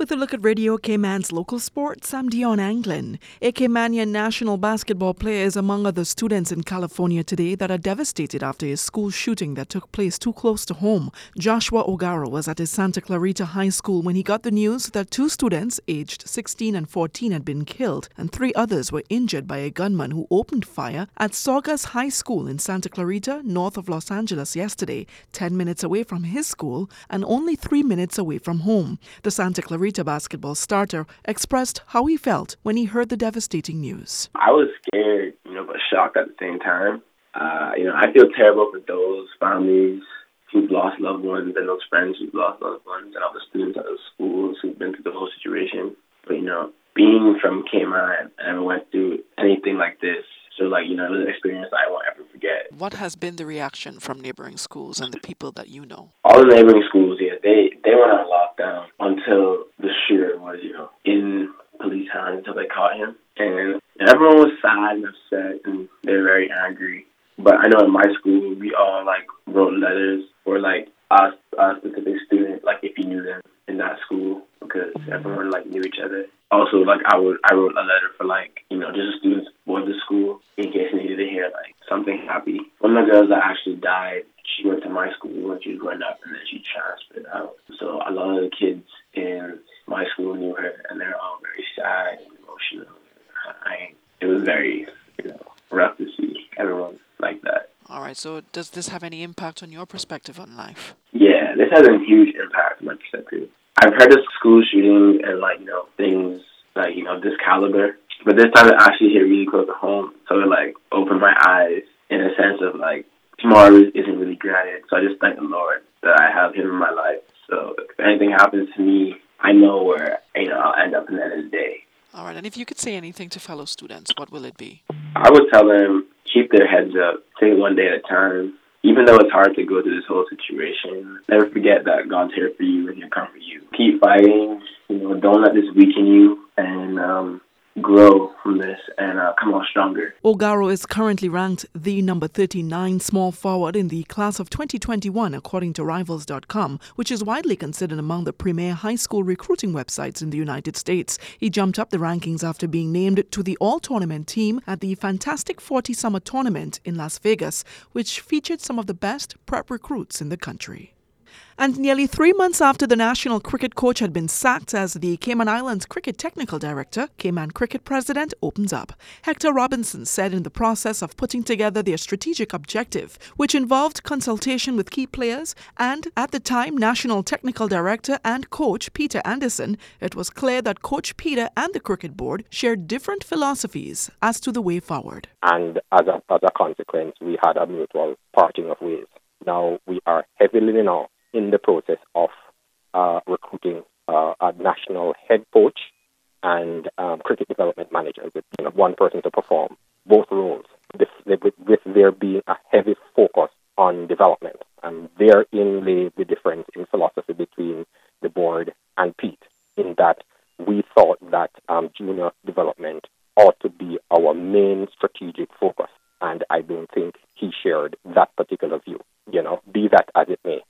with a look at Radio Cayman's local sports, I'm Dion Anglin. A Caymanian national basketball player is among other students in California today that are devastated after a school shooting that took place too close to home. Joshua Ogaro was at his Santa Clarita High School when he got the news that two students, aged 16 and 14, had been killed and three others were injured by a gunman who opened fire at Saugus High School in Santa Clarita, north of Los Angeles yesterday, 10 minutes away from his school and only 3 minutes away from home. The Santa Clarita basketball starter expressed how he felt when he heard the devastating news. I was scared, but shocked at the same time. I feel terrible for those families who've lost loved ones and those friends who've lost loved ones and all the students at those schools who've been through the whole situation. But, being from Cayman, I never went through anything like this. So, it was an experience I won't ever forget. What has been the reaction from neighboring schools and the people that you know? All the neighboring schools, they went on lockdown until the shooter was, in police hands until they caught him. And everyone was sad and upset and they were very angry. But I know in my school, we all, wrote letters for, a specific student, if you knew them in that school, because everyone, knew each other. Also, I wrote a letter for, just students aboard the school in case they needed to hear, something happy. One of the girls that actually died, she went to my school when she was growing up, and then she transferred out. So a lot of the kids in my school knew her, and they're all very sad and emotional. It was very, rough to see everyone like that. All right, so does this have any impact on your perspective on life? Yeah, this has a huge impact on my perspective. I've heard of school shootings and, things this caliber. But this time it actually hit really close to home. So it, opened my eyes in a sense of, tomorrow isn't really granted. So I just thank the Lord that I have him in my life. So if anything happens to me, I know where, I'll end up in the end of the day. All right, and if you could say anything to fellow students, what will it be? I would tell them, keep their heads up, take it one day at a time. Even though it's hard to go through this whole situation, never forget that God's here for you and he'll come for you. Keep fighting, don't let this weaken you, and grow from this and come out stronger. Ogaro is currently ranked the number 39 small forward in the class of 2021 according to Rivals.com, which is widely considered among the premier high school recruiting websites in the United States. He jumped up the rankings after being named to the all-tournament team at the Fantastic 40 Summer Tournament in Las Vegas, which featured some of the best prep recruits in the country. And nearly 3 months after the national cricket coach had been sacked as the Cayman Islands cricket technical director, Cayman Cricket president opens up. Hector Robinson said in the process of putting together their strategic objective, which involved consultation with key players and, at the time, national technical director and coach Peter Anderson, it was clear that Coach Peter and the cricket board shared different philosophies as to the way forward. And as a consequence, we had a mutual parting of ways. Now we are heavily now in the process of recruiting a national head coach and cricket development manager, with one person to perform both roles, with there being a heavy focus on development. And therein lay the difference in philosophy between the board and Pete, in that we thought that junior development ought to be our main strategic focus. And I don't think he shared that particular view, be that as it may.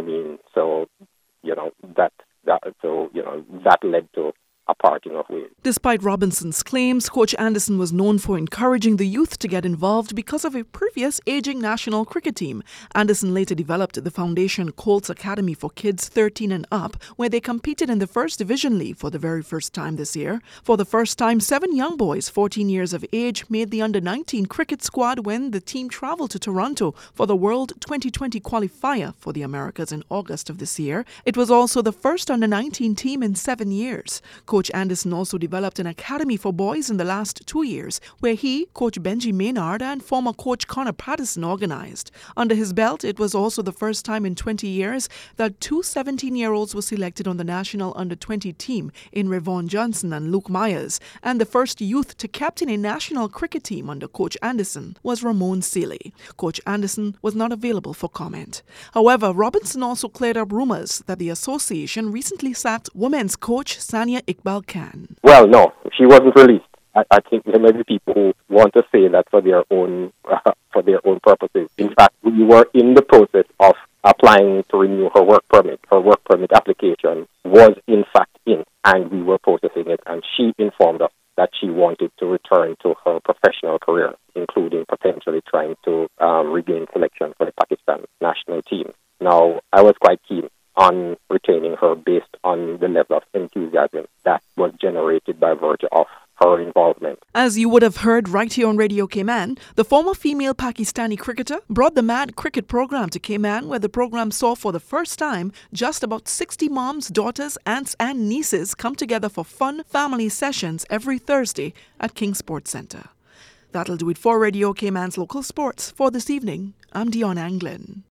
That led to a parting of ways. Despite Robinson's claims, Coach Anderson was known for encouraging the youth to get involved because of a previous aging national cricket team. Anderson later developed the foundation Colts Academy for kids 13 and up, where they competed in the First Division League for the very first time this year. For the first time, 7 young boys 14 years of age made the under-19 cricket squad when the team traveled to Toronto for the World 2020 qualifier for the Americas in August of this year. It was also the first under-19 team in 7 years. Coach Anderson also developed an academy for boys in the last 2 years, where he, Coach Benji Maynard, and former coach Connor Patterson organized. Under his belt, it was also the first time in 20 years that 2 17-year-olds were selected on the national under-20 team in Revon Johnson and Luke Myers, and the first youth to captain a national cricket team under Coach Anderson was Ramon Seeley. Coach Anderson was not available for comment. However, Robinson also cleared up rumors that the association recently sacked women's coach Sania Iqbal Khan. Well, no, she wasn't released. I think there may be people who want to say that for their own purposes. In fact, we were in the process of applying to renew her work permit. Her work permit application was in fact in. and we were processing it, and she informed us that she wanted to return to her professional career, including potentially trying to regain selection for the Pakistan national team. Now, I was quite keen on retaining her based on the level of enthusiasm that was generated by virtue of her involvement. As you would have heard right here on Radio Cayman, the former female Pakistani cricketer brought the Mad Cricket program to Cayman, where the program saw for the first time just about 60 moms, daughters, aunts and nieces come together for fun family sessions every Thursday at King Sports Centre. That'll do it for Radio Cayman's local sports for this evening. I'm Dion Anglin.